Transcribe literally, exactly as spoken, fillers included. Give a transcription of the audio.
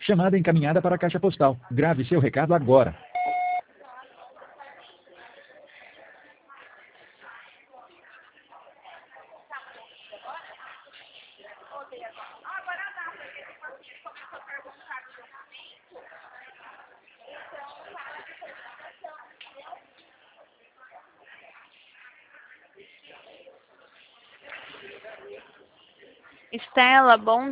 Chamada encaminhada para a caixa postal. Grave seu recado agora. Estela, bom